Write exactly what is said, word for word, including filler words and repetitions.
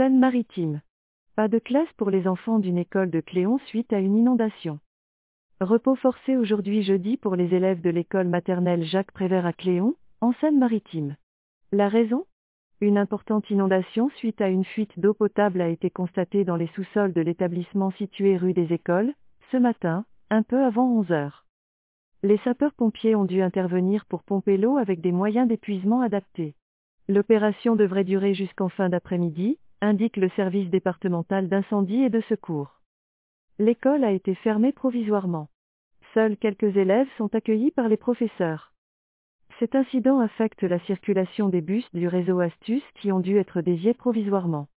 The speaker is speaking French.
Seine-Maritime. Pas de classe pour les enfants d'une école de Cléon suite à une inondation. Repos forcé aujourd'hui jeudi pour les élèves de l'école maternelle Jacques Prévert à Cléon, en Seine-Maritime. La raison ? Une importante inondation suite à une fuite d'eau potable a été constatée dans les sous-sols de l'établissement situé rue des Écoles, ce matin, un peu avant onze heures. Les sapeurs-pompiers ont dû intervenir pour pomper l'eau avec des moyens d'épuisement adaptés. L'opération devrait durer jusqu'en fin d'après-midi, indique le service départemental d'incendie et de secours. L'école a été fermée provisoirement. Seuls quelques élèves sont accueillis par les professeurs. Cet incident affecte la circulation des bus du réseau Astuce qui ont dû être déviés provisoirement.